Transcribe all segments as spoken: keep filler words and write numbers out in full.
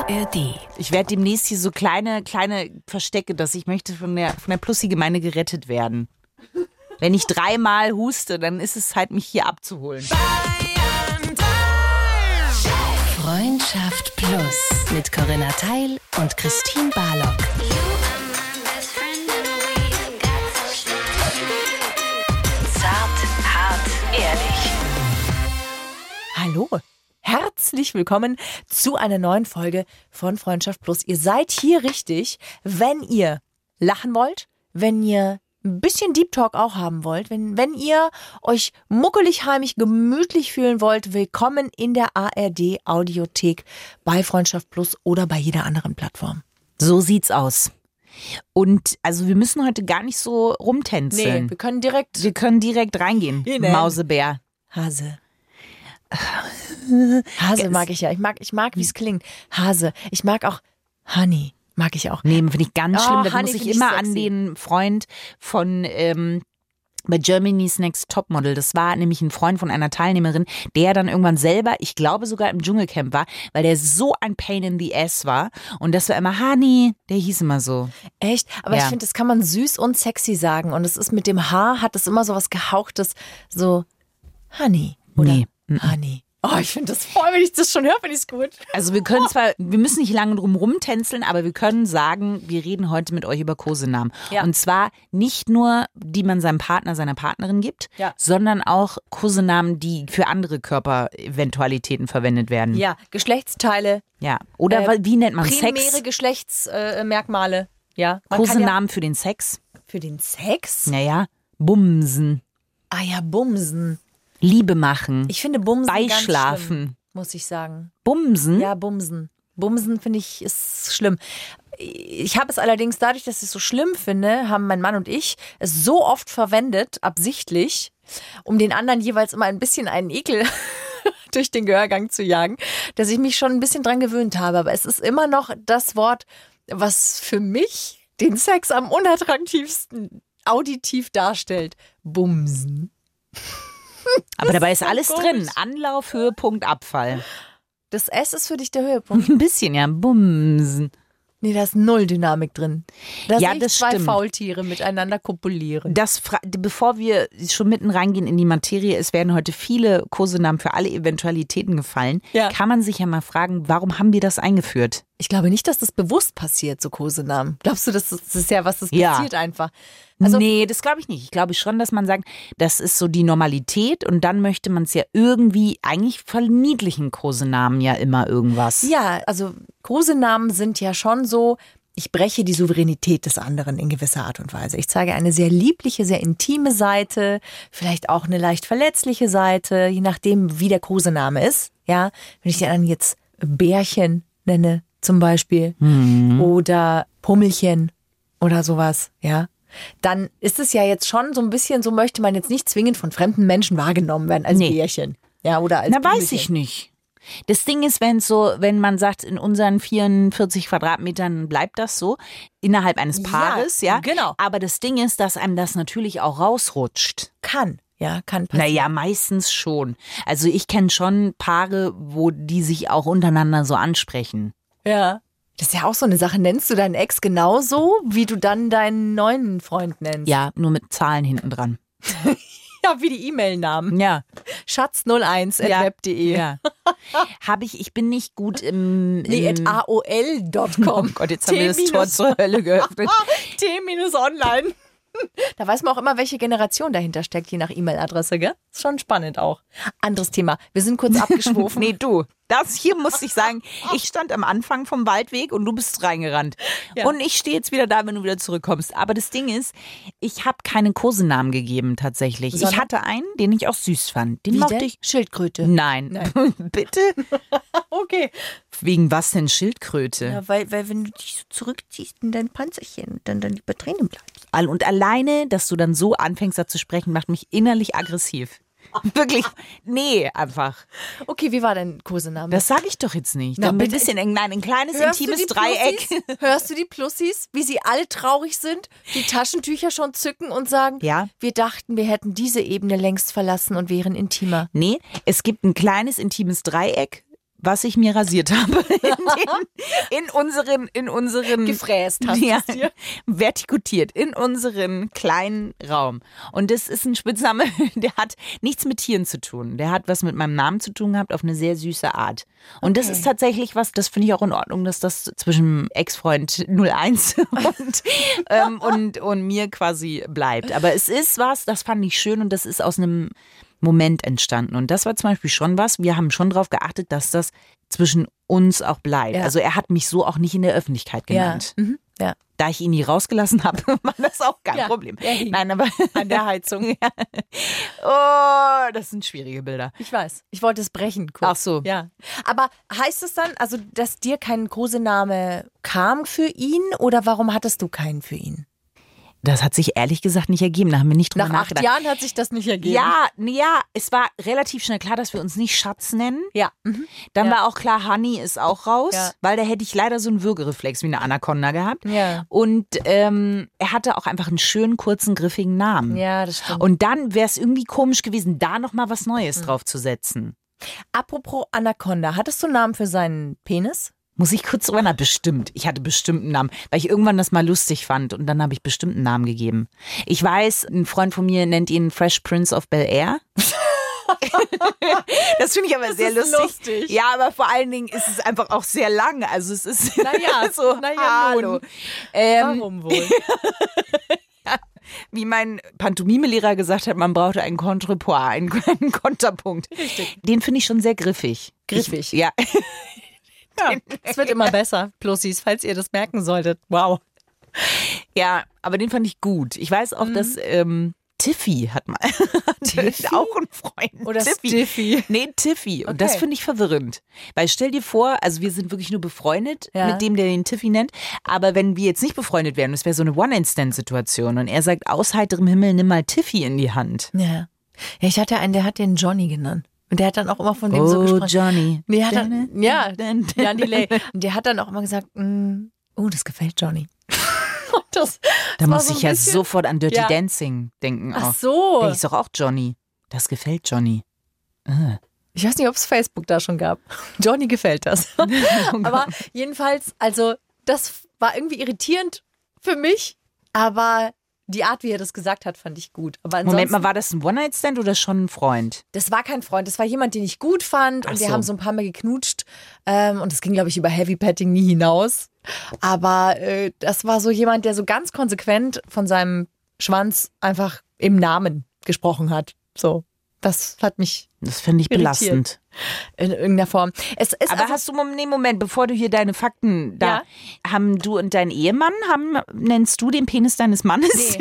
R D. Ich werde demnächst hier so kleine, kleine Verstecke, dass ich möchte von der, von der Plussi-Gemeinde gerettet werden. Wenn ich dreimal huste, dann ist es Zeit, mich hier abzuholen. Freundschaft Plus mit Corinna Teil und Christine Barlock. Zart, hart, ehrlich. Hallo, herzlich willkommen zu einer neuen Folge von Freundschaft Plus. Ihr seid hier richtig, wenn ihr lachen wollt, wenn ihr ein bisschen Deep Talk auch haben wollt, wenn, wenn ihr euch muckelig, heimig, gemütlich fühlen wollt, willkommen in der A R D Audiothek bei Freundschaft Plus oder bei jeder anderen Plattform. So sieht's aus. Und also wir müssen heute gar nicht so rumtänzeln. Nee, wir können direkt... Wir können direkt reingehen, Hinein. Mausebär. Hase. Hase mag ich ja. Ich mag, ich mag, wie es klingt. Hase. Ich mag auch Honey. Mag ich auch. Nee, finde ich ganz Oh, schlimm. Da Honey muss ich find ich immer sexy. an den Freund von ähm, bei Germany's Next Topmodel. Das war nämlich ein Freund von einer Teilnehmerin, der dann irgendwann selber, ich glaube sogar im Dschungelcamp war, weil der so ein Pain in the Ass war. Und das war immer Honey, der hieß immer so. Echt? Aber Ja. ich finde, das kann man süß und sexy sagen. Und es ist mit dem H, hat es immer so was Gehauchtes, so Honey. Oder Nee. Honey. Oh, ich finde das voll, wenn ich das schon höre, finde ich es gut. Also wir können zwar, wir müssen nicht lange drum rumtänzeln, aber wir können sagen, wir reden heute mit euch über Kosenamen. Ja. Und zwar nicht nur, die man seinem Partner, seiner Partnerin gibt, Ja. sondern auch Kosenamen, die für andere Körpereventualitäten verwendet werden. Ja, Geschlechtsteile, Ja. Oder Äh, wie nennt man primäre Sex? Geschlechtsmerkmale. Äh, Merkmale. ja, man kann ja Kosenamen für den Sex? für den Sex. Naja, Bumsen, Ah ja, Bumsen. Liebe machen, Ich finde Bumsen ganz schlimm, Beischlafen. muss ich sagen. Bumsen? Ja, Bumsen. Bumsen finde ich ist schlimm. Ich habe es allerdings dadurch, dass ich es so schlimm finde, haben mein Mann und ich es so oft verwendet, absichtlich, um den anderen jeweils immer ein bisschen einen Ekel durch den Gehörgang zu jagen, dass ich mich schon ein bisschen dran gewöhnt habe. Aber es ist immer noch das Wort, was für mich den Sex am unattraktivsten auditiv darstellt. Bumsen. Aber dabei ist alles komisch. drin. Anlauf, Höhepunkt, Abfall. Das S ist für dich der Höhepunkt. Ein bisschen, ja. Bumsen. Nee, da ist null Dynamik drin. Da Ja, sehe ich das zwei stimmt. Faultiere miteinander kopulieren. Das, fra- bevor wir schon mitten reingehen in die Materie, es werden heute viele Kosenamen für alle Eventualitäten gefallen, Ja. kann man sich ja mal fragen, warum haben wir das eingeführt? Ich glaube nicht, dass das bewusst passiert, so Kosenamen. Glaubst du, das ist, das ist ja was, das Ja. passiert einfach? Also, nee, das glaube ich nicht. Ich glaube schon, dass man sagt, das ist so die Normalität und dann möchte man es ja irgendwie, eigentlich verniedlichen Kosenamen ja immer irgendwas. ja, also Kosenamen sind ja schon so, ich breche die Souveränität des anderen in gewisser Art und Weise. Ich zeige eine sehr liebliche, sehr intime Seite, vielleicht auch eine leicht verletzliche Seite, je nachdem, wie der Kosename ist. Ja, wenn ich den anderen jetzt Bärchen nenne, zum Beispiel, oder Pummelchen oder sowas, ja, dann ist es ja jetzt schon so ein bisschen, so möchte man jetzt nicht zwingend von fremden Menschen wahrgenommen werden als Nee. Bärchen. Ja, oder als Na, weiß Pummelchen. ich nicht. Das Ding ist, wenn so, wenn man sagt, in unseren vierundvierzig Quadratmetern bleibt das so, innerhalb eines Paares, ja. Ja, genau. Aber das Ding ist, dass einem das natürlich auch rausrutscht. Kann, ja, kann passieren. Naja, meistens schon. Also ich kenne schon Paare, wo die sich auch untereinander so ansprechen. Ja. Das ist ja auch so eine Sache. Nennst du deinen Ex genauso, wie du dann deinen neuen Freund nennst? Ja, nur mit Zahlen hinten dran. Ja, wie die E-Mail-Namen. Ja. Schatz null eins at Ja. web punkt de. Ja. Habe ich, ich bin nicht gut im... im Nee, at A O L Punkt com. Oh Gott, jetzt haben wir das Tor zur Hölle geöffnet. T-Online. Da weiß man auch immer, welche Generation dahinter steckt, je nach E-Mail-Adresse, gell? Ist schon spannend auch. Anderes Thema. Wir sind kurz abgeschwofen. Nee, du. Das hier muss ich sagen, ich stand am Anfang vom Waldweg und du bist reingerannt. Ja. Und ich stehe jetzt wieder da, wenn du wieder zurückkommst. Aber das Ding ist, ich habe keinen Kosenamen gegeben tatsächlich. Sondern? Ich hatte einen, den ich auch süß fand. Den Wie mochte denn? ich. Schildkröte. Nein. Nein. Bitte? Okay. Wegen was denn Schildkröte? Ja, weil, weil wenn du dich so zurückziehst in dein Panzerchen und dann, dann lieber drinnen bleibst. All- Und alleine, dass du dann so anfängst, da zu sprechen, macht mich innerlich aggressiv. Wirklich. Nee, einfach. Okay, wie war dein Kosename? Das sage ich doch jetzt nicht. Na, Dann ein bitte. bisschen ein, nein, ein kleines, Hörst du intimes die Dreieck. Plussis? Hörst du die Plussis, wie sie alle traurig sind, die Taschentücher schon zücken und sagen, Ja. wir dachten, wir hätten diese Ebene längst verlassen und wären intimer. Nee, es gibt ein kleines, intimes Dreieck was ich mir rasiert habe. In, den, in unseren, in unseren. Gefräst hast ja, du dir. Vertikutiert in unseren kleinen Raum. Und das ist ein Spitzname, der hat nichts mit Tieren zu tun. Der hat was mit meinem Namen zu tun gehabt, auf eine sehr süße Art. Und okay. das ist tatsächlich was, das finde ich auch in Ordnung, dass das zwischen Ex-Freund null eins und, ähm, und, und mir quasi bleibt. Aber es ist was, das fand ich schön und das ist aus einem Moment entstanden. Und das war zum Beispiel schon was, wir haben schon darauf geachtet, dass das zwischen uns auch bleibt. Ja. Also er hat mich so auch nicht in der Öffentlichkeit genannt. Ja. Mhm. Ja. Da ich ihn nie rausgelassen habe, war das auch kein ja. Problem. Ja, Nein, aber an der Heizung. Ja. Oh, das sind schwierige Bilder. Ich weiß. Ich wollte es brechen. Kurz. Ach so. Ja. Aber heißt es dann, also, dass dir kein Kosename kam für ihn oder warum hattest du keinen für ihn? Das hat sich ehrlich gesagt nicht ergeben. Da haben wir nicht drüber Nach nachgedacht. acht Jahren hat sich das nicht ergeben. Ja, ja, es war relativ schnell klar, dass wir uns nicht Schatz nennen. Ja. Mhm. Dann ja. war auch klar, Honey ist auch raus, ja. weil da hätte ich leider so einen Würgereflex wie eine Anaconda gehabt. Ja. Und ähm, er hatte auch einfach einen schönen, kurzen, griffigen Namen. Ja, das stimmt. Und dann wäre es irgendwie komisch gewesen, da nochmal was Neues mhm. drauf zu setzen. Apropos Anaconda, hattest du einen Namen für seinen Penis? Muss ich kurz drüber nach? Bestimmt. Ich hatte bestimmt einen Namen, weil ich irgendwann das mal lustig fand und dann habe ich bestimmt einen Namen gegeben. Ich weiß, ein Freund von mir nennt ihn Fresh Prince of Bel-Air. Das finde ich aber das sehr ist lustig. lustig. Ja, aber vor allen Dingen ist es einfach auch sehr lang. Also es ist naja, so, naja, hallo. Ähm, Warum wohl? ja, wie mein Pantomime-Lehrer gesagt hat, man brauchte einen Contrepoint, einen, einen Konterpunkt. Richtig. Den finde ich schon sehr griffig. Griffig? Ich, ja. Ja, es wird immer besser, Plussis, falls ihr das merken solltet. Wow. Ja, aber den fand ich gut. Ich weiß auch, mhm. dass ähm, Tiffy hat mal Tiffy? auch einen Freund. Oder Tiffy. Stiffy. Nee, Tiffy. Und Okay. das finde ich verwirrend. Weil stell dir vor, also wir sind wirklich nur befreundet Ja. mit dem, der den Tiffy nennt. Aber wenn wir jetzt nicht befreundet wären, das wäre so eine One-Night-Stand-Situation und er sagt, aus heiterem Himmel, nimm mal Tiffy in die Hand. Ja. Ja, ich hatte einen, der hat den Johnny genannt. Und der hat dann auch immer von dem oh, so gesprochen. Johnny. Nee, hat dann, ja, Jan Delay. Und der hat dann auch immer gesagt, mm, oh, das gefällt Johnny. das, Da das muss so ich ja bisschen, sofort an Dirty Ja. Dancing denken. Ach Auch. so. Der ist doch auch Johnny. Das gefällt Johnny. Ah. Ich weiß nicht, ob es Facebook da schon gab. Johnny gefällt das. Aber jedenfalls, also das war irgendwie irritierend für mich, aber die Art, wie er das gesagt hat, fand ich gut. Aber Moment mal, war das ein One-Night-Stand oder schon ein Freund? Das war kein Freund, das war jemand, den ich gut fand und Ach wir so. haben so ein paar Mal geknutscht ähm, und es ging, glaube ich, über Heavy Petting nie hinaus. Aber äh, das war so jemand, der so ganz konsequent von seinem Schwanz einfach im Namen gesprochen hat. So, das hat mich Das finde ich irritiert. belastend. In irgendeiner Form. Es ist Aber also, hast du, nee, Moment, bevor du hier deine Fakten da, Ja. haben du und dein Ehemann, haben, nennst du den Penis deines Mannes? Nee.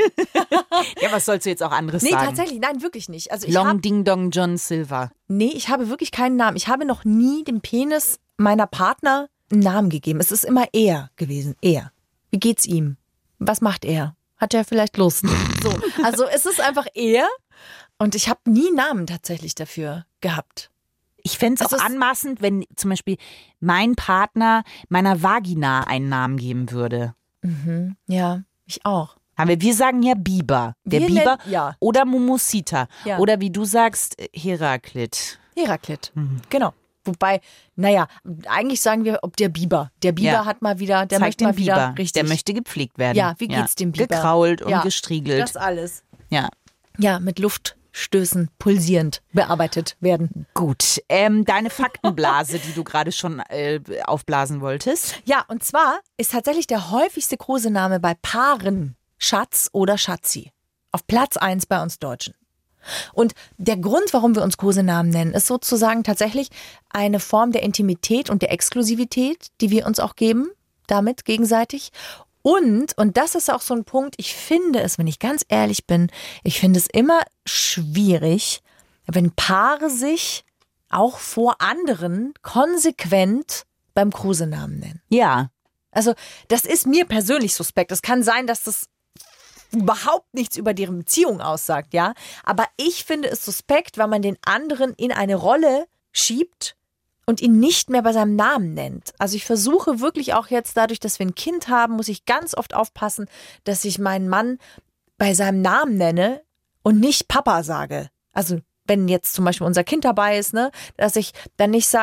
Ja, was sollst du jetzt auch anderes nee, sagen? tatsächlich, nein, wirklich nicht. Also ich Long hab, Ding Dong John Silver. nee, ich habe wirklich keinen Namen. Ich habe noch nie dem Penis meiner Partner einen Namen gegeben. Es ist immer er gewesen. Er. Wie geht's ihm? Was macht er? Hat er vielleicht Lust? So. Also es ist einfach er und ich habe nie Namen tatsächlich dafür gehabt. Ich fände es Also auch es- anmaßend, wenn zum Beispiel mein Partner meiner Vagina einen Namen geben würde. Mhm. Ja, ich auch. Aber wir sagen ja Biber. Der Wir Biber nennen- ja. oder Momosita. Ja. Oder wie du sagst, Heraklit. Heraklit. Mhm. Genau. Wobei, naja, eigentlich sagen wir, ob der Biber. Der Biber Ja. hat mal wieder, der Zeig möchte den mal Biber. wieder richtig. Der möchte gepflegt werden. Ja, wie geht's dem Biber? Gekrault und Ja. gestriegelt. Das alles. Ja. Ja, mit Luftstößen pulsierend bearbeitet werden. Gut, ähm, deine Faktenblase, die du gerade schon äh, aufblasen wolltest. Ja, und zwar ist tatsächlich der häufigste Kosename bei Paaren Schatz oder Schatzi. Auf Platz eins bei uns Deutschen. Und der Grund, warum wir uns Kosenamen nennen, ist sozusagen tatsächlich eine Form der Intimität und der Exklusivität, die wir uns auch geben, damit gegenseitig. Und, und das ist auch so ein Punkt, ich finde es, wenn ich ganz ehrlich bin, ich finde es immer schwierig, wenn Paare sich auch vor anderen konsequent beim Kosenamen nennen. Ja. Also das ist mir persönlich suspekt. Es kann sein, dass das überhaupt nichts über deren Beziehung aussagt, ja. Aber ich finde es suspekt, wenn man den anderen in eine Rolle schiebt und ihn nicht mehr bei seinem Namen nennt. Also ich versuche wirklich auch jetzt, dadurch, dass wir ein Kind haben, muss ich ganz oft aufpassen, dass ich meinen Mann bei seinem Namen nenne und nicht Papa sage. Also wenn jetzt zum Beispiel unser Kind dabei ist, ne, dass ich dann nicht sage,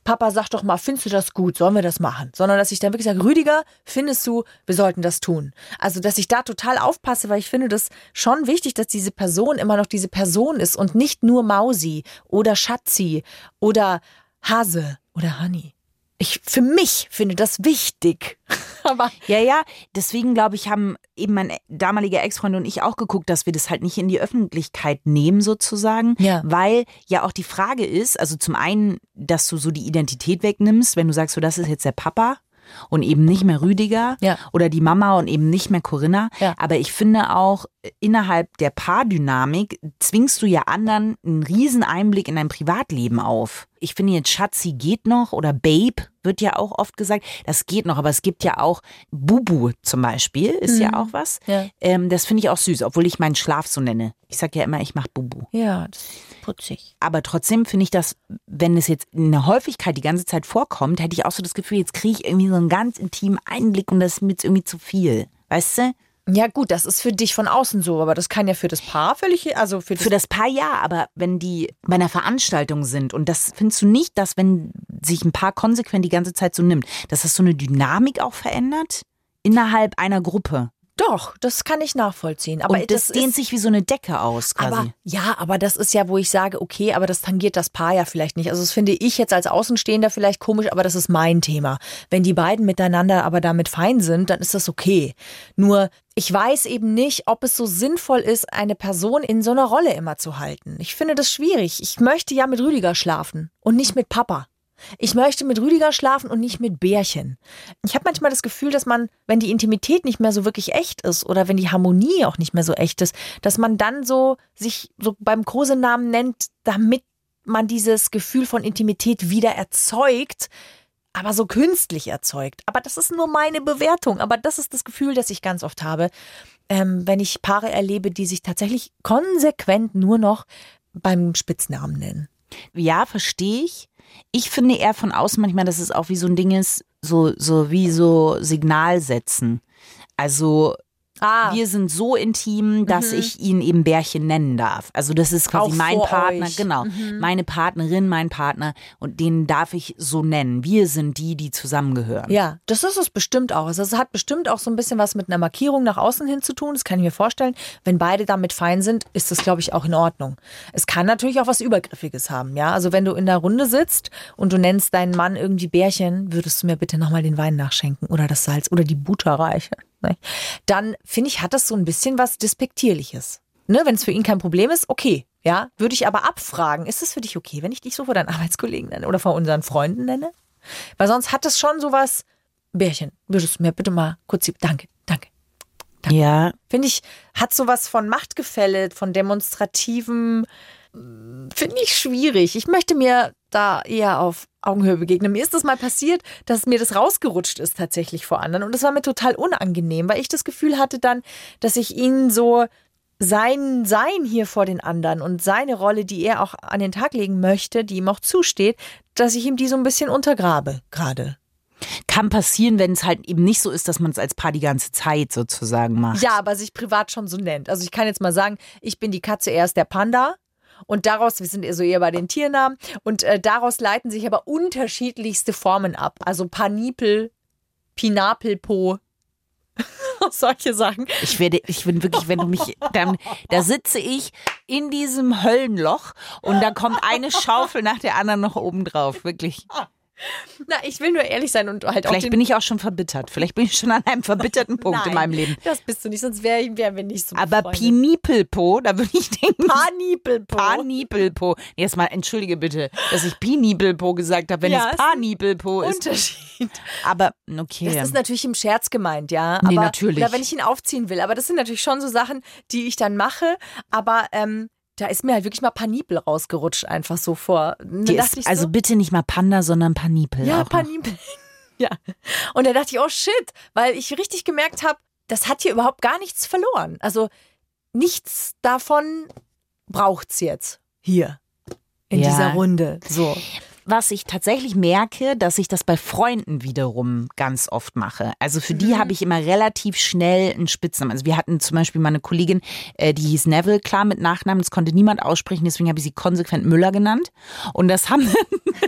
Papa, sag doch mal, findest du das gut? Sollen wir das machen? Sondern, dass ich dann wirklich sage, Rüdiger, findest du, wir sollten das tun? Also, dass ich da total aufpasse, weil ich finde das schon wichtig, dass diese Person immer noch diese Person ist und nicht nur Mausi oder Schatzi oder Hase oder Honey. Ich, für mich finde das wichtig. Aber ja, ja, deswegen glaube ich, haben eben mein damaliger Ex-Freund und ich auch geguckt, dass wir das halt nicht in die Öffentlichkeit nehmen sozusagen, ja. weil ja auch die Frage ist, also zum einen, dass du so die Identität wegnimmst, wenn du sagst, so das ist jetzt der Papa und eben nicht mehr Rüdiger ja. oder die Mama und eben nicht mehr Corinna, ja. aber ich finde auch, innerhalb der Paardynamik zwingst du ja anderen einen riesen Einblick in dein Privatleben auf. Ich finde jetzt Schatzi geht noch oder Babe wird ja auch oft gesagt. Das geht noch, aber es gibt ja auch Bubu zum Beispiel, ist mhm. ja auch was. Ja. Ähm, das finde ich auch süß, obwohl ich meinen Schlaf so nenne. Ich sage ja immer, ich mache Bubu. Ja, das ist putzig. Aber trotzdem finde ich das, wenn es jetzt in der Häufigkeit die ganze Zeit vorkommt, hätte ich auch so das Gefühl, jetzt kriege ich irgendwie so einen ganz intimen Einblick und das ist mir jetzt irgendwie zu viel. Weißt du? Ja gut, das ist für dich von außen so, aber das kann ja für das Paar völlig, also für das, für das Paar ja, aber wenn die bei einer Veranstaltung sind und das findest du nicht, dass wenn sich ein Paar konsequent die ganze Zeit so nimmt, dass das so eine Dynamik auch verändert innerhalb einer Gruppe? Doch, das kann ich nachvollziehen. Aber und das, das dehnt ist, sich wie so eine Decke aus quasi. Aber, ja, aber das ist ja, wo ich sage, okay, aber das tangiert das Paar ja vielleicht nicht. Also das finde ich jetzt als Außenstehender vielleicht komisch, aber das ist mein Thema. Wenn die beiden miteinander aber damit fein sind, dann ist das okay. Nur ich weiß eben nicht, ob es so sinnvoll ist, eine Person in so einer Rolle immer zu halten. Ich finde das schwierig. Ich möchte ja mit Rüdiger schlafen und nicht mit Papa. Ich möchte mit Rüdiger schlafen und nicht mit Bärchen. Ich habe manchmal das Gefühl, dass man, wenn die Intimität nicht mehr so wirklich echt ist oder wenn die Harmonie auch nicht mehr so echt ist, dass man dann so sich so beim Kosenamen nennt, damit man dieses Gefühl von Intimität wieder erzeugt, aber so künstlich erzeugt. Aber das ist nur meine Bewertung. Aber das ist das Gefühl, das ich ganz oft habe, ähm, wenn ich Paare erlebe, die sich tatsächlich konsequent nur noch beim Spitznamen nennen. Ja, verstehe ich. Ich finde eher von außen manchmal, dass es auch wie so ein Ding ist, so, so wie so Signal setzen. Also ah. wir sind so intim, dass mhm. ich ihn eben Bärchen nennen darf. Also das ist quasi auch mein Partner, euch. genau, mhm. meine Partnerin, mein Partner und den darf ich so nennen. Wir sind die, die zusammengehören. Ja, das ist es bestimmt auch. Also es hat bestimmt auch so ein bisschen was mit einer Markierung nach außen hin zu tun. Das kann ich mir vorstellen. Wenn beide damit fein sind, ist das, glaube ich, auch in Ordnung. Es kann natürlich auch was Übergriffiges haben, ja. Also wenn du in der Runde sitzt und du nennst deinen Mann irgendwie Bärchen, würdest du mir bitte nochmal den Wein nachschenken oder das Salz oder die Butter reichen. Dann, finde ich, hat das so ein bisschen was Despektierliches. Ne, wenn es für ihn kein Problem ist, okay. Ja, würde ich aber abfragen, ist es für dich okay, wenn ich dich so vor deinen Arbeitskollegen nenne oder vor unseren Freunden nenne? Weil sonst hat es schon sowas, Bärchen, würdest du mir bitte mal kurz, danke, danke. danke. Ja. Finde ich, hat sowas von Machtgefälle, von demonstrativem, finde ich schwierig. Ich möchte mir da eher auf Augenhöhe begegnen. Mir ist das mal passiert, dass mir das rausgerutscht ist tatsächlich vor anderen. Und das war mir total unangenehm, weil ich das Gefühl hatte dann, dass ich ihnen so sein Sein hier vor den anderen und seine Rolle, die er auch an den Tag legen möchte, die ihm auch zusteht, dass ich ihm die so ein bisschen untergrabe gerade. Kann passieren, wenn es halt eben nicht so ist, dass man es als Paar die ganze Zeit sozusagen macht. Ja, aber sich privat schon so nennt. Also ich kann jetzt mal sagen, ich bin die Katze, er ist der Panda. Und daraus, wir sind so eher bei den Tiernamen, und äh, daraus leiten sich aber unterschiedlichste Formen ab. Also Panipel, Pinapelpo, solche Sachen. Ich werde, ich bin wirklich, wenn du mich, dann, da sitze ich in diesem Höllenloch und da kommt eine Schaufel nach der anderen noch oben drauf, wirklich. Na, ich will nur ehrlich sein und halt auch. Vielleicht bin ich auch schon verbittert. Vielleicht bin ich schon an einem verbitterten Punkt Nein, in meinem Leben. Das bist du nicht, sonst wären wär wir nicht so. Aber Pinipelpo, da würde ich denken. Panipelpo. Panipelpo. Nee, jetzt mal, entschuldige bitte, dass ich Pinipelpo gesagt habe, wenn ja, es Panipelpo ist. Unterschied. Aber, okay. Das ist natürlich im Scherz gemeint, ja. Nee, aber, natürlich. Oder wenn ich ihn aufziehen will. Aber das sind natürlich schon so Sachen, die ich dann mache. Aber, ähm, da ist mir halt wirklich mal Panipel rausgerutscht, einfach so vor. Ist, so, also bitte nicht mal Panda, sondern Panipel. Ja, auch Panipel. Ja. Und da dachte ich, oh shit, weil ich richtig gemerkt habe, das hat hier überhaupt gar nichts verloren. Also nichts davon braucht's jetzt hier in ja. dieser Runde. So. Was ich tatsächlich merke, dass ich das bei Freunden wiederum ganz oft mache. Also für die mhm. habe ich immer relativ schnell einen Spitznamen. Also wir hatten zum Beispiel mal eine Kollegin, die hieß Neville, klar mit Nachnamen, das konnte niemand aussprechen, deswegen habe ich sie konsequent Müller genannt. Und das haben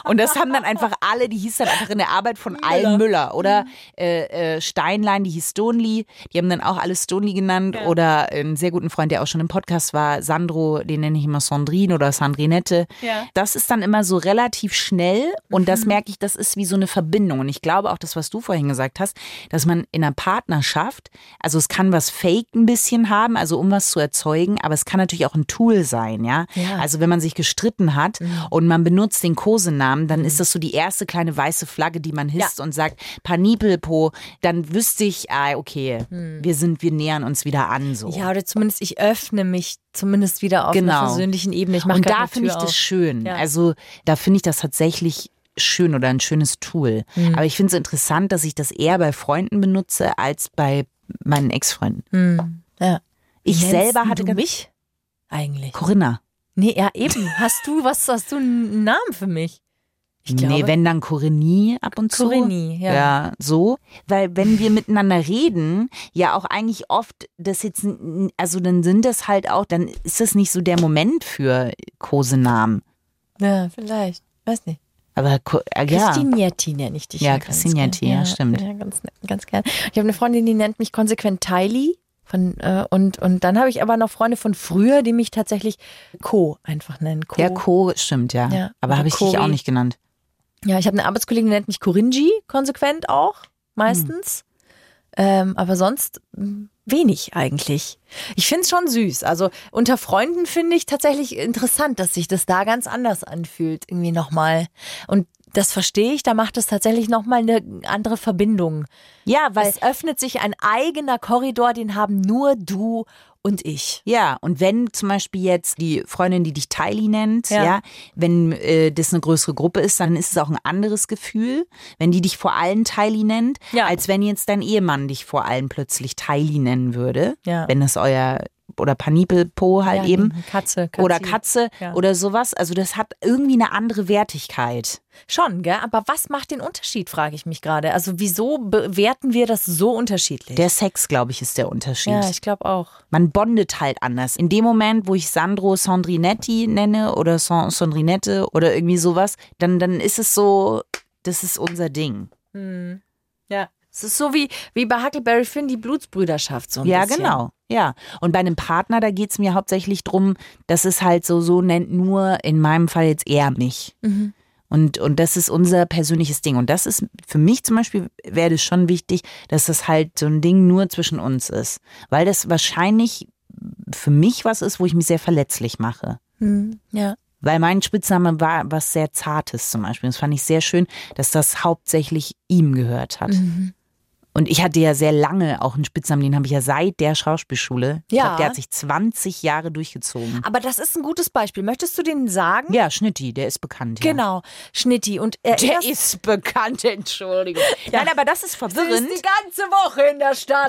Und das haben dann einfach alle, die hieß dann einfach in der Arbeit von allen Müller. Oder äh, äh, Steinlein, die hieß Stonely. Die haben dann auch alle Stonely genannt. Ja. Oder einen sehr guten Freund, der auch schon im Podcast war, Sandro, den nenne ich immer Sandrine oder Sandrinette. Ja. Das ist dann immer so relativ schnell. Und mhm. das merke ich, das ist wie so eine Verbindung. Und ich glaube auch, das, was du vorhin gesagt hast, dass man in einer Partnerschaft, also es kann was Fake ein bisschen haben, also um was zu erzeugen, aber es kann natürlich auch ein Tool sein, ja. ja. Also wenn man sich gestritten hat mhm. und man benutzt den Kosenamen, dann mhm. ist das so die erste kleine weiße Flagge, die man hisst ja. und sagt, Panipelpo, dann wüsste ich, ah, okay, mhm. wir sind, wir nähern uns wieder an, so. Ja, oder zumindest ich öffne mich zumindest wieder auf genau. einer persönlichen Ebene. Ich mache und da finde ich das schön. Ja. Also da finde ich das tatsächlich schön oder ein schönes Tool. Mhm. Aber ich finde es interessant, dass ich das eher bei Freunden benutze als bei meinen Ex-Freunden. Mhm. Ja. Ich Nennst selber hatte du mich eigentlich. Corinna. Nee, ja eben. Hast du was? Hast du einen Namen für mich? Ich glaube, nee, wenn dann Corinni ab und zu. Corinni, ja. Ja, so. Weil wenn wir miteinander reden, ja auch eigentlich oft das jetzt, also dann sind das halt auch, dann ist das nicht so der Moment für Kosenamen. Ja, vielleicht. Weiß nicht. Aber äh, ja. Christinetti nenne ich dich. Ja, ja Christinetti, ja, stimmt. Ja, ganz, ganz gern. Ich habe eine Freundin, die nennt mich konsequent Tyli. Von, äh, und, und dann habe ich aber noch Freunde von früher, die mich tatsächlich Co einfach nennen. Co. Ja, Co stimmt, ja. ja aber habe ich dich auch nicht genannt. Ja, ich habe eine Arbeitskollegin, die nennt mich Coringi, konsequent auch, meistens. Hm. Ähm, aber sonst wenig eigentlich. Ich finde es schon süß. Also unter Freunden finde ich tatsächlich interessant, dass sich das da ganz anders anfühlt, irgendwie nochmal. Und das verstehe ich, da macht es tatsächlich nochmal eine andere Verbindung. Ja, weil es öffnet sich ein eigener Korridor, den haben nur du und ich. Ja, und wenn zum Beispiel jetzt die Freundin, die dich Tyli nennt, ja, ja wenn äh, das eine größere Gruppe ist, dann ist es auch ein anderes Gefühl, wenn die dich vor allen Tyli nennt, ja. als wenn jetzt dein Ehemann dich vor allen plötzlich Tyli nennen würde, ja. wenn das euer oder Panipelpo halt ja, eben. Katze, Katze. Oder Katze ja. oder sowas. Also das hat irgendwie eine andere Wertigkeit. Schon, gell? Aber was macht den Unterschied, frage ich mich gerade. Also wieso bewerten wir das so unterschiedlich? Der Sex, glaube ich, ist der Unterschied. Ja, ich glaube auch. Man bondet halt anders. In dem Moment, wo ich Sandro Sandrinetti nenne oder Sandrinette oder irgendwie sowas, dann, dann ist es so, das ist unser Ding. Hm. Ja. Es ist so wie, wie bei Huckleberry Finn, die Blutsbrüderschaft so ein ja, bisschen. Ja, genau. Ja, und bei einem Partner, da geht es mir hauptsächlich drum, dass es halt so, so nennt nur in meinem Fall jetzt er mich. Mhm. Und, und das ist unser persönliches Ding. Und das ist für mich zum Beispiel, wäre das schon wichtig, dass das halt so ein Ding nur zwischen uns ist. Weil das wahrscheinlich für mich was ist, wo ich mich sehr verletzlich mache. Mhm. Ja. Weil mein Spitzname war was sehr Zartes zum Beispiel. Das fand ich sehr schön, dass das hauptsächlich ihm gehört hat. Mhm. Und ich hatte ja sehr lange auch einen Spitznamen, den habe ich ja seit der Schauspielschule. Ich ja. glaube, der hat sich zwanzig Jahre durchgezogen. Aber das ist ein gutes Beispiel. Möchtest du den sagen? Ja, Schnitti, der ist bekannt. Ja. Genau, Schnitti. Und er der ist bekannt, Entschuldigung. Ja. Nein, aber das ist verwirrend. Sie ist die ganze Woche in der Stadt.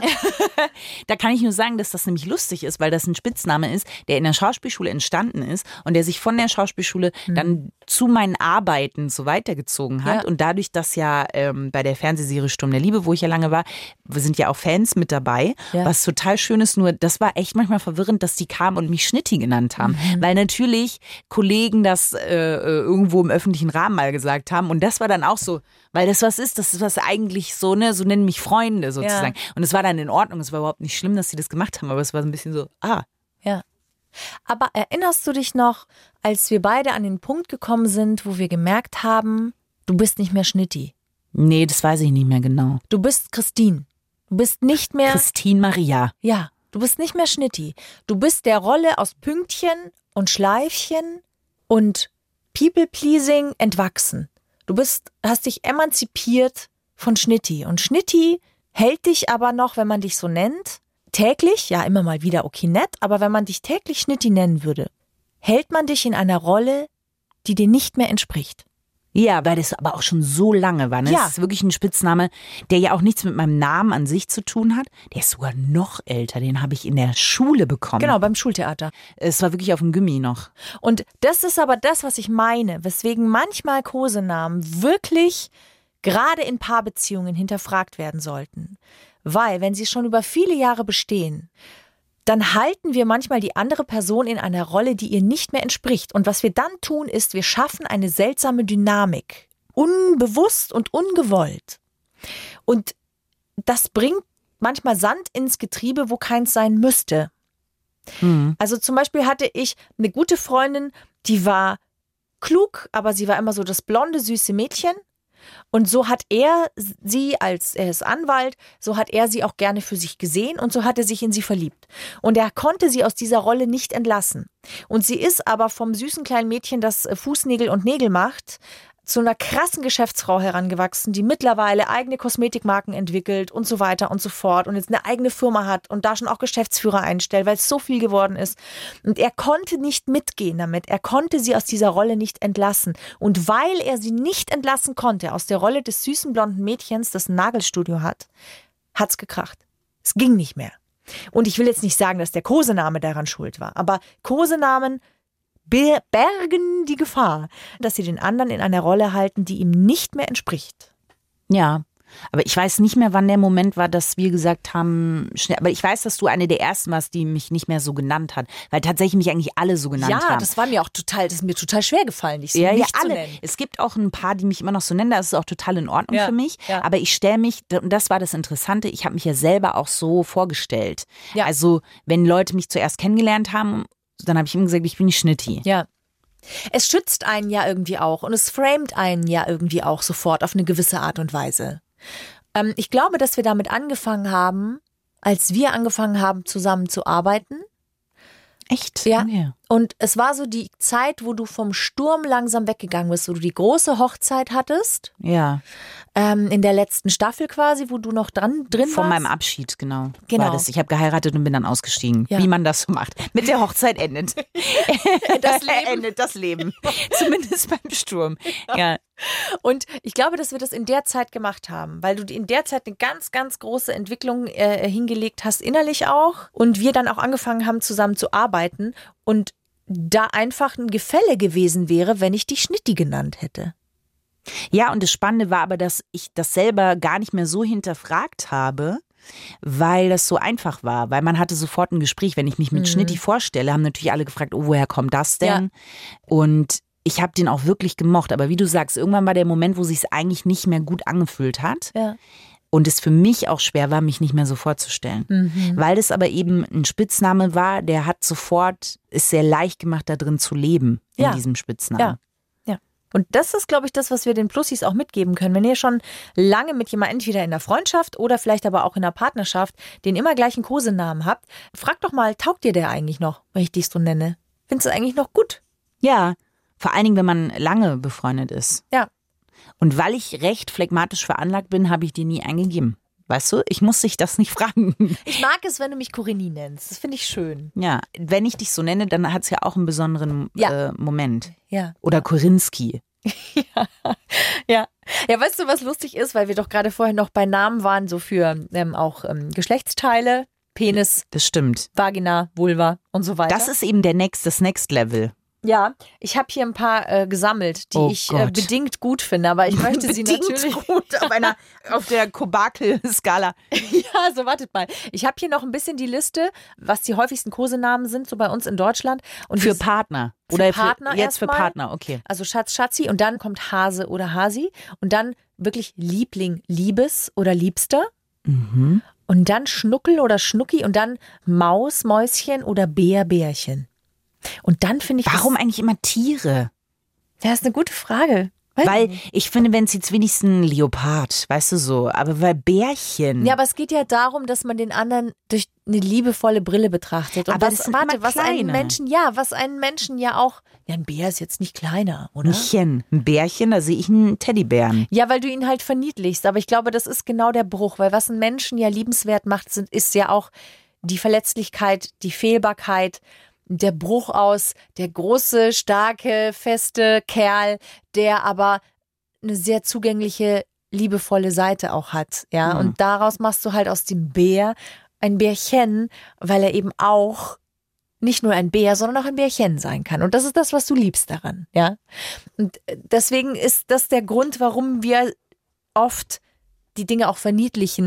Da kann ich nur sagen, dass das nämlich lustig ist, weil das ein Spitzname ist, der in der Schauspielschule entstanden ist und der sich von der Schauspielschule hm. dann zu meinen Arbeiten so weitergezogen hat. Ja. Und dadurch, dass ja ähm, bei der Fernsehserie Sturm der Liebe, wo ich ja lange war, wir sind ja auch Fans mit dabei, ja. was total schön ist, nur das war echt manchmal verwirrend, dass die kamen und mich Schnitti genannt haben, mhm. weil natürlich Kollegen das äh, irgendwo im öffentlichen Rahmen mal gesagt haben und das war dann auch so, weil das was ist, das ist was eigentlich so, ne, so nennen mich Freunde sozusagen ja. und es war dann in Ordnung, es war überhaupt nicht schlimm, dass sie das gemacht haben, aber es war so ein bisschen so, ah. Ja. Aber erinnerst du dich noch, als wir beide an den Punkt gekommen sind, wo wir gemerkt haben, du bist nicht mehr Schnitti? Nee, das weiß ich nicht mehr genau. Du bist Christine. Du bist nicht mehr... Christine Maria. Ja, du bist nicht mehr Schnitti. Du bist der Rolle aus Pünktchen und Schleifchen und People-Pleasing entwachsen. Du bist, hast dich emanzipiert von Schnitti. Und Schnitti hält dich aber noch, wenn man dich so nennt, täglich, ja immer mal wieder okay nett, aber wenn man dich täglich Schnitti nennen würde, hält man dich in einer Rolle, die dir nicht mehr entspricht. Ja, weil das aber auch schon so lange war. Ne? Ja. Das ist wirklich ein Spitzname, der ja auch nichts mit meinem Namen an sich zu tun hat. Der ist sogar noch älter. Den habe ich in der Schule bekommen. Genau, beim Schultheater. Es war wirklich auf dem Gymmi noch. Und das ist aber das, was ich meine, weswegen manchmal Kosenamen wirklich gerade in Paarbeziehungen hinterfragt werden sollten. Weil, wenn sie schon über viele Jahre bestehen, dann halten wir manchmal die andere Person in einer Rolle, die ihr nicht mehr entspricht. Und was wir dann tun, ist, wir schaffen eine seltsame Dynamik. Unbewusst und ungewollt. Und das bringt manchmal Sand ins Getriebe, wo keins sein müsste. Mhm. Also zum Beispiel hatte ich eine gute Freundin, die war klug, aber sie war immer so das blonde, süße Mädchen. Und so hat er sie, als er ist Anwalt, so hat er sie auch gerne für sich gesehen und so hat er sich in sie verliebt. Und er konnte sie aus dieser Rolle nicht entlassen. Und sie ist aber vom süßen kleinen Mädchen, das Fußnägel und Nägel macht, zu einer krassen Geschäftsfrau herangewachsen, die mittlerweile eigene Kosmetikmarken entwickelt und so weiter und so fort und jetzt eine eigene Firma hat und da schon auch Geschäftsführer einstellt, weil es so viel geworden ist. Und er konnte nicht mitgehen damit. Er konnte sie aus dieser Rolle nicht entlassen. Und weil er sie nicht entlassen konnte aus der Rolle des süßen blonden Mädchens, das ein Nagelstudio hat, hat's gekracht. Es ging nicht mehr. Und ich will jetzt nicht sagen, dass der Kosename daran schuld war, aber Kosenamen bergen die Gefahr, dass sie den anderen in einer Rolle halten, die ihm nicht mehr entspricht. Ja, aber ich weiß nicht mehr, wann der Moment war, dass wir gesagt haben, schnell, aber ich weiß, dass du eine der ersten warst, die mich nicht mehr so genannt hat, weil tatsächlich mich eigentlich alle so genannt ja, haben. Ja, das war mir auch total, das ist mir total schwer gefallen, dich so ja, nicht ja, zu alle. nennen. Es gibt auch ein paar, die mich immer noch so nennen, das ist auch total in Ordnung ja, für mich, ja. aber ich stelle mich, und das war das Interessante, ich habe mich ja selber auch so vorgestellt. Ja. Also, wenn Leute mich zuerst kennengelernt haben, dann habe ich immer gesagt, ich bin die Schnitti. Ja. Es schützt einen ja irgendwie auch und es framet einen ja irgendwie auch sofort auf eine gewisse Art und Weise. Ähm, ich glaube, dass wir damit angefangen haben, als wir angefangen haben, zusammen zu arbeiten. Echt? Ja. Okay. Und es war so die Zeit, wo du vom Sturm langsam weggegangen bist, wo du die große Hochzeit hattest. Ja. Ähm, in der letzten Staffel quasi, wo du noch dran drin Von warst. meinem Abschied, genau. Genau. War das. Ich habe geheiratet und bin dann ausgestiegen. Ja. Wie man das so macht. Mit der Hochzeit endet. Das Leben. endet das Leben. Zumindest beim Sturm. Ja. Und ich glaube, dass wir das in der Zeit gemacht haben, weil du in der Zeit eine ganz, ganz große Entwicklung äh, hingelegt hast, innerlich auch. Und wir dann auch angefangen haben, zusammen zu arbeiten. Und da einfach ein Gefälle gewesen wäre, wenn ich dich Schnitti genannt hätte. Ja, und das Spannende war aber, dass ich das selber gar nicht mehr so hinterfragt habe, weil das so einfach war. Weil man hatte sofort ein Gespräch. Wenn ich mich mit Mhm. Schnitti vorstelle, haben natürlich alle gefragt, oh, woher kommt das denn? Ja. Und ich habe den auch wirklich gemocht. Aber wie du sagst, irgendwann war der Moment, wo sich es eigentlich nicht mehr gut angefühlt hat. Ja. Und es für mich auch schwer war, mich nicht mehr so vorzustellen. Mhm. Weil es aber eben ein Spitzname war, der hat sofort, ist sehr leicht gemacht, da drin zu leben, in Ja. diesem Spitznamen. Ja. Ja. Und das ist, glaube ich, das, was wir den Plussis auch mitgeben können. Wenn ihr schon lange mit jemandem entweder in der Freundschaft oder vielleicht aber auch in der Partnerschaft den immer gleichen Kosenamen habt, fragt doch mal, taugt dir der eigentlich noch, wenn ich dich so nenne? Findest du eigentlich noch gut? Ja, vor allen Dingen, wenn man lange befreundet ist. Ja. Und weil ich recht phlegmatisch veranlagt bin, habe ich dir nie eingegeben. Weißt du, ich muss dich das nicht fragen. Ich mag es, wenn du mich Corinni nennst. Das finde ich schön. Ja, wenn ich dich so nenne, dann hat es ja auch einen besonderen Ja. äh, Moment. Ja. Oder Korinski. Ja. Ja, weißt du, was lustig ist, weil wir doch gerade vorher noch bei Namen waren, so für ähm, auch ähm, Geschlechtsteile, Penis, Das stimmt. Vagina, Vulva und so weiter. Das ist eben der next, das Next Level. Ja, ich habe hier ein paar äh, gesammelt, die Oh ich äh, Gott. bedingt gut finde, aber ich möchte sie Bedingt natürlich. gut auf einer, auf der Kobakel-Skala. Ja, so wartet mal. Ich habe hier noch ein bisschen die Liste, was die häufigsten Kosenamen sind, so bei uns in Deutschland. Und Für die- Partner. Für Oder Partner für, jetzt für erstmal. Partner, okay. Also Schatz, Schatzi und dann kommt Hase oder Hasi und dann wirklich Liebling, Liebes oder Liebster Mhm. und dann Schnuckel oder Schnucki und dann Maus, Mäuschen oder Bär, Bärchen. Und dann finde ich Warum das, eigentlich immer Tiere? ja, ist eine gute Frage. Weiß Weil ich nicht. ich finde, wenn es jetzt wenigstens ein Leopard, weißt du so, aber weil Bärchen. Ja, aber es geht ja darum, dass man den anderen durch eine liebevolle Brille betrachtet. Und Aber was, das sind warte, immer was einen kleine. Menschen, ja, was einen Menschen ja auch, ja, ein Bär ist jetzt nicht kleiner, oder? Ein Chen, ein Bärchen, da sehe ich einen Teddybären. Ja, weil du ihn halt verniedlichst. Aber ich glaube, das ist genau der Bruch, weil was einen Menschen ja liebenswert macht, sind, ist ja auch die Verletzlichkeit, die Fehlbarkeit, der Bruch aus, der große, starke, feste Kerl, der aber eine sehr zugängliche, liebevolle Seite auch hat. Ja, Mhm. und daraus machst du halt aus dem Bär ein Bärchen, weil er eben auch nicht nur ein Bär, sondern auch ein Bärchen sein kann. Und das ist das, was du liebst daran. Ja, und deswegen ist das der Grund, warum wir oft die Dinge auch verniedlichen,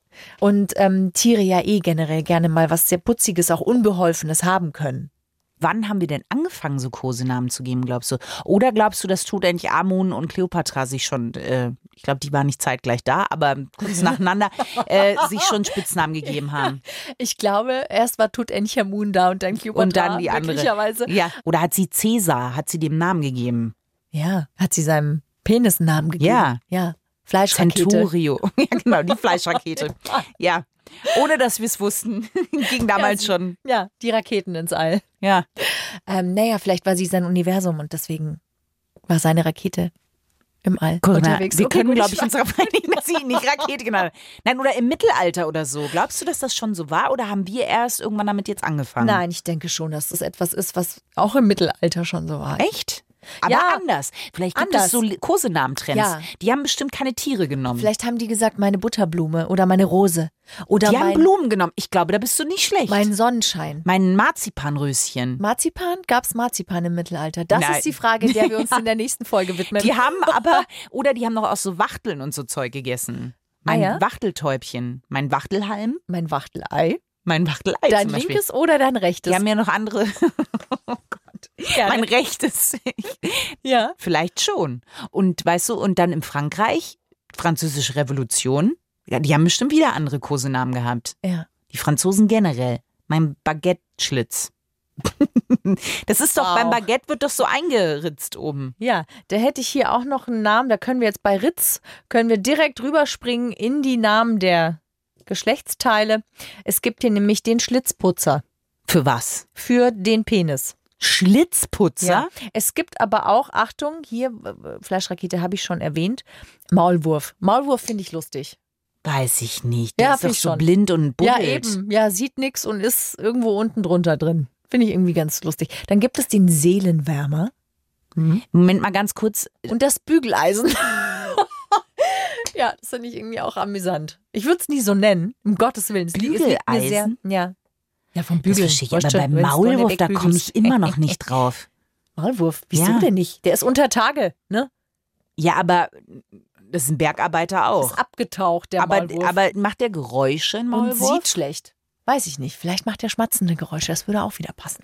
Und ähm, Tiere ja eh generell gerne mal was sehr Putziges, auch Unbeholfenes haben können. Wann haben wir denn angefangen, so Kosenamen zu geben, glaubst du? Oder glaubst du, dass Tutanchamun und Kleopatra sich schon, äh, ich glaube, die waren nicht zeitgleich da, aber kurz nacheinander, äh, sich schon Spitznamen gegeben haben? Ich glaube, erst war Tutanchamun da und dann Kleopatra. Und dann die andere. Möglicherweise. Ja. Oder hat sie Cäsar, hat sie dem Namen gegeben? Ja, hat sie seinem Penis einen Namen gegeben. Ja. Ja. Fleischrakete. Centurio. Ja, genau, die Fleischrakete. Ja. Ohne dass wir es wussten, ging damals ja, schon. Ja, die Raketen ins All. Ja. Ähm, naja, vielleicht war sie sein Universum und deswegen war seine Rakete im All Corinna, unterwegs. wir Okay, können, gut, glaube ich ich, uns darauf einigen, dass sie ihn nicht Rakete genannt hat. Nein, oder im Mittelalter oder so. Glaubst du, dass das schon so war oder haben wir erst irgendwann damit jetzt angefangen? Nein, ich denke schon, dass das etwas ist, was auch im Mittelalter schon so war. Echt? Aber Ja. anders. Vielleicht gibt Anders. es so Kosenamentrends. Ja. Die haben bestimmt keine Tiere genommen. Vielleicht haben die gesagt, meine Butterblume oder meine Rose oder die haben mein, Blumen genommen. Ich glaube, da bist du nicht schlecht. mein Sonnenschein. mein Marzipanröschen. Marzipan? Gab es Marzipan im Mittelalter? Das Nein. ist die Frage, der wir uns in der nächsten Folge widmen. Die haben aber, oder die haben noch auch so Wachteln und so Zeug gegessen. Mein Ah, ja? Wachteltäubchen, mein Wachtelhalm, mein Wachtelei. mein Wachtelei Dein zum Beispiel. linkes oder dein rechtes? Die haben ja noch andere. Oh Gott. Gerne. Mein rechtes. ja. Vielleicht schon. Und weißt du, und dann in Frankreich, Französische Revolution, ja, die haben bestimmt wieder andere Kosenamen gehabt. Ja. Die Franzosen generell. Mein Baguette-Schlitz. Das ist doch, Wow. beim Baguette wird doch so eingeritzt oben. Ja, da hätte ich hier auch noch einen Namen. Da können wir jetzt bei Ritz, können wir direkt rüberspringen in die Namen der Geschlechtsteile. Es gibt hier nämlich den Schlitzputzer Für was? für den Penis. Schlitzputzer? Ja. Es gibt aber auch, Achtung, hier, äh, Fleischrakete habe ich schon erwähnt, Maulwurf. Maulwurf finde ich lustig. Weiß ich nicht. Der Ja, ist doch find ich so schon. blind und buddelt. Ja, eben. Ja, sieht nix und ist irgendwo unten drunter drin. Finde ich irgendwie ganz lustig. Dann gibt es den Seelenwärmer Moment mal ganz kurz. und das Bügeleisen. Ja, das finde ich irgendwie auch amüsant. Ich würde es nie so nennen, um Gottes Willen. Es liegt- es liegt mir sehr- Bügeleisen? Ja. Ja, vom Das Bügeln. verstehe ich, aber Weißt du, beim wenn's du eine Maulwurf, da komme wegbügelst. ich immer noch nicht drauf. Maulwurf, wieso Ja. denn nicht? Der ist unter Tage, ne? Ja, aber das ist ein Bergarbeiter auch. Ist abgetaucht, der aber, Maulwurf. aber macht der Geräusche, ein und Maulwurf? sieht schlecht. Weiß ich nicht. Vielleicht macht der schmatzende Geräusche. Das würde auch wieder passen.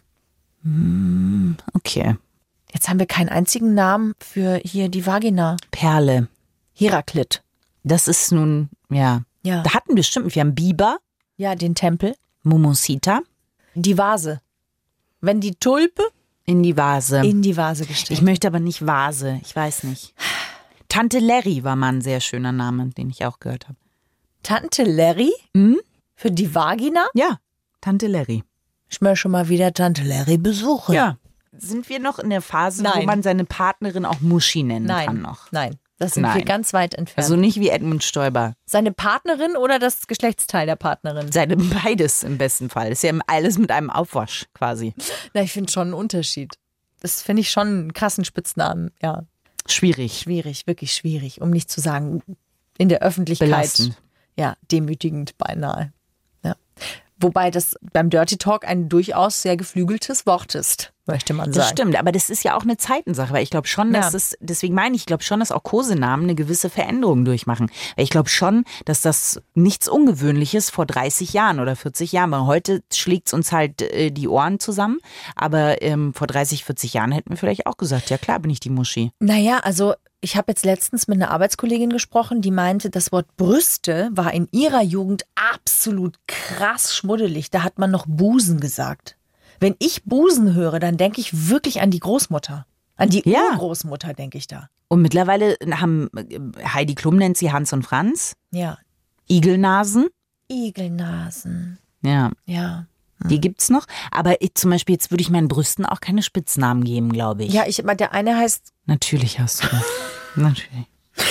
Okay. Jetzt haben wir keinen einzigen Namen für hier die Vagina. Perle. Heraklit. Das ist nun, ja. Ja. Da hatten wir bestimmt, wir haben Biber, Ja, den Tempel. Momosita, Die Vase. Wenn die Tulpe in die Vase. in die Vase gestellt. Ich möchte aber nicht Vase, ich weiß nicht. Tante Larry war mal ein sehr schöner Name, den ich auch gehört habe. Tante Larry Hm? für die Vagina? Ja, Tante Larry. Ich möchte mal wieder Tante Larry besuchen. Ja. Sind wir noch in der Phase, wo Nein. man seine Partnerin auch Muschi nennen Nein, kann noch? nein. Das sind Nein. wir ganz weit entfernt. Also nicht wie Edmund Stoiber. Seine Partnerin oder das Geschlechtsteil der Partnerin? Seine beides im besten Fall. Ist ja alles mit einem Aufwasch quasi. Na, ich finde schon einen Unterschied. Das finde ich schon einen krassen Spitznamen. Ja, Schwierig. schwierig, wirklich schwierig, um nicht zu sagen, in der Öffentlichkeit. Belastend. Ja, demütigend beinahe. Ja. Wobei das beim Dirty Talk ein durchaus sehr geflügeltes Wort ist, möchte man Das sagen. stimmt, aber das ist ja auch eine Zeitensache, weil ich glaube schon, dass Ja. es, deswegen meine ich, ich glaube schon, dass auch Kosenamen eine gewisse Veränderung durchmachen. Weil ich glaube schon, dass das nichts Ungewöhnliches vor dreißig Jahren oder vierzig Jahren war. Heute schlägt es uns halt äh, die Ohren zusammen, aber ähm, vor dreißig, vierzig Jahren hätten wir vielleicht auch gesagt, ja klar bin ich die Muschi. Naja, also ich habe jetzt letztens mit einer Arbeitskollegin gesprochen, die meinte, das Wort Brüste war in ihrer Jugend absolut krass schmuddelig. Da hat man noch Busen gesagt. Wenn ich Busen höre, dann denke ich wirklich an die Großmutter. An die Ja. Urgroßmutter denke ich da. Und mittlerweile haben äh, Heidi Klum nennt sie Hans und Franz, Ja. Igelnasen, Igelnasen. ja. Ja. Die gibt's noch, aber ich, zum Beispiel jetzt würde ich meinen Brüsten auch keine Spitznamen geben, glaube ich. Ja, ich, der eine heißt Natürlich hast du. Natürlich.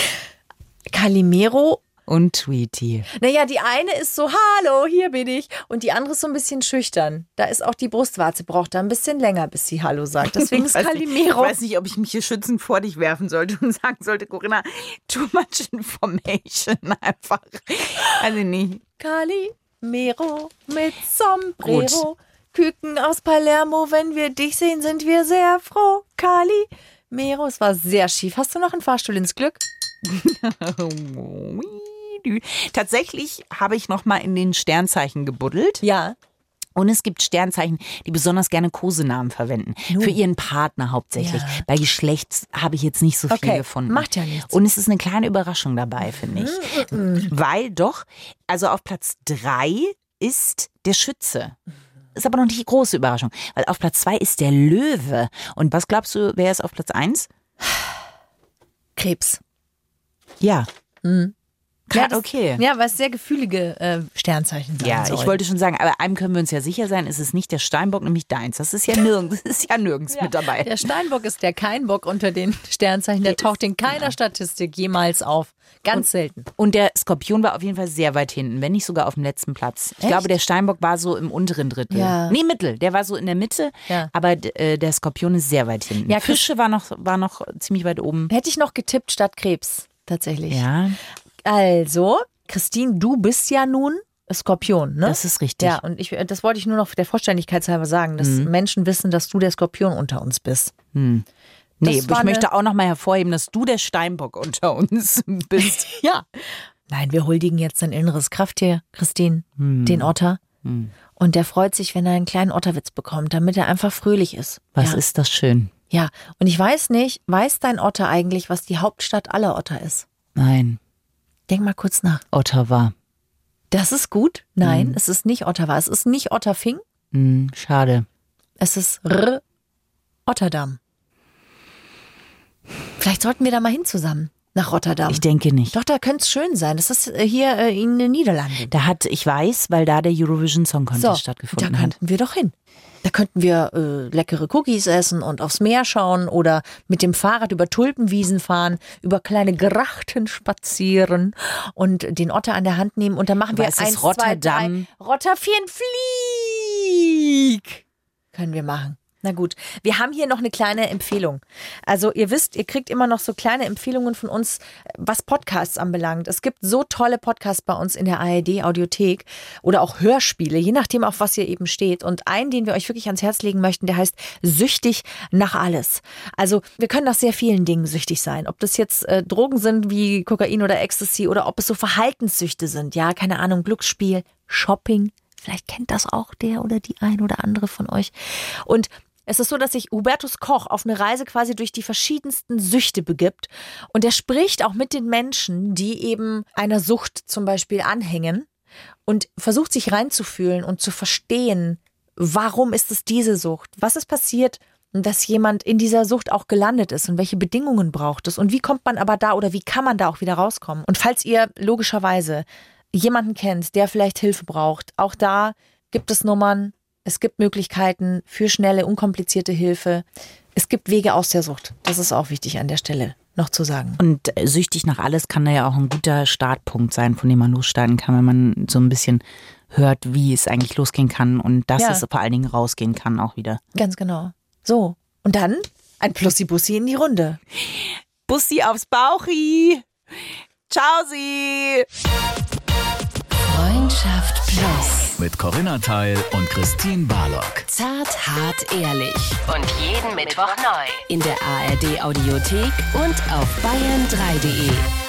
Calimero. Und Tweety. Naja, die eine ist so, hallo, hier bin ich. Und die andere ist so ein bisschen schüchtern. Da ist auch die Brustwarze, braucht da ein bisschen länger, bis sie Hallo sagt. Deswegen ist Ich weiß nicht- Calimero. Ich weiß nicht, ob ich mich hier schützend vor dich werfen sollte und sagen sollte, Corinna, too much information einfach. Also nicht. Calimero mit Sombrero. Küken aus Palermo, wenn wir dich sehen, sind wir sehr froh. Calimero, es war sehr schief. Hast du noch einen Fahrstuhl ins Glück? Tatsächlich habe ich noch mal in den Sternzeichen gebuddelt. Ja. Und es gibt Sternzeichen, die besonders gerne Kosenamen verwenden. Nun. Für ihren Partner hauptsächlich. Ja. Bei Geschlechts habe ich jetzt nicht so viel Okay, gefunden. macht ja nichts. Und es ist eine kleine Überraschung dabei, finde ich. Weil doch, also auf Platz drei ist der Schütze. Ist aber noch nicht die große Überraschung. Weil auf Platz zwei ist der Löwe. Und was glaubst du, wer ist auf Platz eins? Krebs. Ja. Mhm. Ja, das, okay. Ja, weil es sehr gefühlige äh, Sternzeichen sind. Ja, ich wollte schon sagen, aber einem können wir uns ja sicher sein, es ist nicht der Steinbock, nämlich deins. Das ist ja nirgends, das ist ja nirgends ja, mit dabei. Der Steinbock ist der Keinbock unter den Sternzeichen. Der taucht in keiner Statistik jemals auf. Ganz und, selten. Und der Skorpion war auf jeden Fall sehr weit hinten, wenn nicht sogar auf dem letzten Platz. Ich Echt? glaube, der Steinbock war so im unteren Drittel. Ja. Nee, Mittel. Der war so in der Mitte, Ja. aber äh, der Skorpion ist sehr weit hinten. Ja, Fische war noch, war noch ziemlich weit oben. Hätte ich noch getippt statt Krebs, tatsächlich. Ja, Also, Christine, du bist ja nun Skorpion, ne? das ist richtig. Ja, und ich, das wollte ich nur noch der Vollständigkeit halber sagen, dass Mhm. Menschen wissen, dass du der Skorpion unter uns bist. Hm. Nee, Das war ich möchte eine- auch noch mal hervorheben, dass du der Steinbock unter uns bist. Ja. Nein, wir huldigen jetzt dein inneres Krafttier, Christine, Hm. den Otter. Hm. Und der freut sich, wenn er einen kleinen Otterwitz bekommt, damit er einfach fröhlich ist. Was ja. ist das schön? Ja, und ich weiß nicht, weiß dein Otter eigentlich, was die Hauptstadt aller Otter ist? Nein, Denk mal kurz nach. Ottawa. Das ist gut. Nein, Mhm. es ist nicht Ottawa. Es ist nicht Otterfing. Hm, schade. Es ist R. Rotterdam. Vielleicht sollten wir da mal hin zusammen. Nach Rotterdam. Ich denke nicht. Doch, da könnte es schön sein. Das ist äh, hier äh, in den Niederlanden. Da hat, ich weiß, weil da der Eurovision Song Contest So, stattgefunden da hat. könnten wir doch hin. Da könnten wir äh, leckere Cookies essen und aufs Meer schauen oder mit dem Fahrrad über Tulpenwiesen fahren, über kleine Grachten spazieren und den Otter an der Hand nehmen und dann machen wir Aber es ist eins, Rotterdam. zwei, drei. Rotterfien flieg. Können wir machen. Na gut, wir haben hier noch eine kleine Empfehlung. Also ihr wisst, ihr kriegt immer noch so kleine Empfehlungen von uns, was Podcasts anbelangt. Es gibt so tolle Podcasts bei uns in der A R D-Audiothek oder auch Hörspiele, je nachdem, auf was ihr eben steht. Und einen, den wir euch wirklich ans Herz legen möchten, der heißt Süchtig nach alles. Also wir können nach sehr vielen Dingen süchtig sein. Ob das jetzt äh, Drogen sind wie Kokain oder Ecstasy oder ob es so Verhaltenssüchte sind. Ja, keine Ahnung, Glücksspiel, Shopping. Vielleicht kennt das auch der oder die ein oder andere von euch. Und es ist so, dass sich Hubertus Koch auf eine Reise quasi durch die verschiedensten Süchte begibt. Und er spricht auch mit den Menschen, die eben einer Sucht zum Beispiel anhängen und versucht sich reinzufühlen und zu verstehen, warum ist es diese Sucht? Was ist passiert, dass jemand in dieser Sucht auch gelandet ist und welche Bedingungen braucht es? Und wie kommt man aber da oder wie kann man da auch wieder rauskommen? Und falls ihr logischerweise jemanden kennt, der vielleicht Hilfe braucht, auch da gibt es Nummern. Es gibt Möglichkeiten für schnelle, unkomplizierte Hilfe. Es gibt Wege aus der Sucht. Das ist auch wichtig an der Stelle noch zu sagen. Und äh, süchtig nach alles kann da ja auch ein guter Startpunkt sein, von dem man losstarten kann, wenn man so ein bisschen hört, wie es eigentlich losgehen kann und dass Ja. es vor allen Dingen rausgehen kann auch wieder. Ganz genau. So, und dann ein Plussi-Bussi in die Runde. Bussi aufs Bauchi. Ciao Sie. Freundschaft Plus. Mit Corinna Teil und Christine Barlock. Zart, hart, ehrlich. Und jeden Mittwoch neu. In der A R D Audiothek und auf bayern drei punkt de.